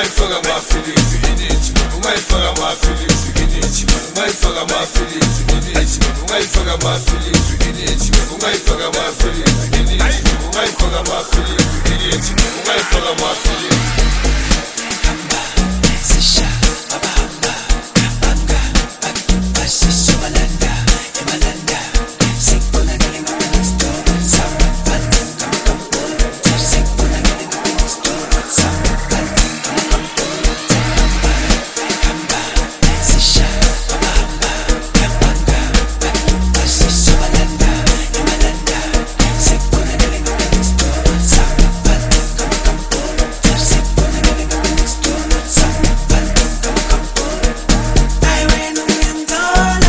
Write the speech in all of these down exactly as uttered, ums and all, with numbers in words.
ungayifaka ama-feelings inethi ungayifaka ama-feelings inethi ungayifaka ama-feelings inethi ungayifaka ama-feelings inethi ungayifaka ama-feelings inethi ungayifaka ama-feelings inethi ungayifaka ama-feelings hamba sisha abahamba banga basiso balanda emalanda sikona ngelinga kwesto samba banda kama kampolo sikona ngelinga kwesto samba banda kama kampolo hamba hamba sisha abahamba banga basiso balanda emalanda sikona ngelinga kwesto samba banda kama kampolo sikona ngelinga kwesto samba banda kama kampolo I went and told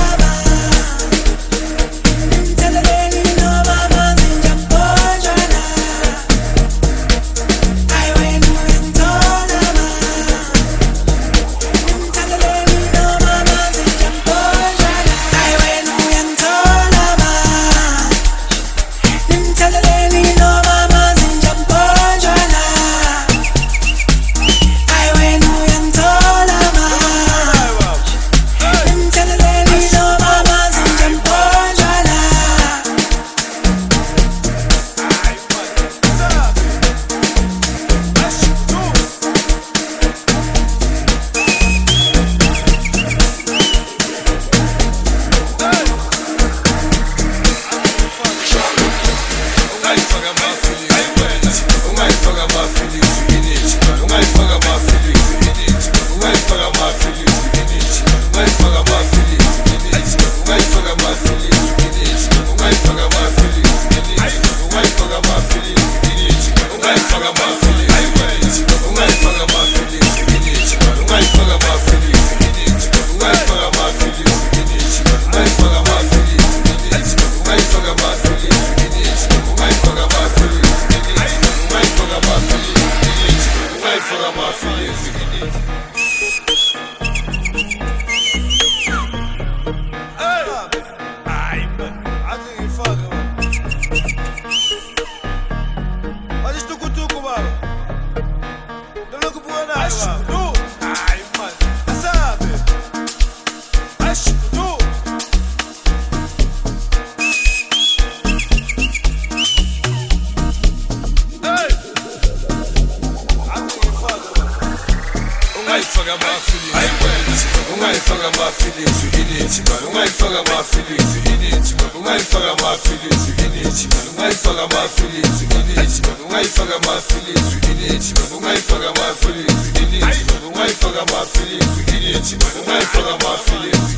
ungayifaka ama-feelings inethi ungayifaka ama-feelings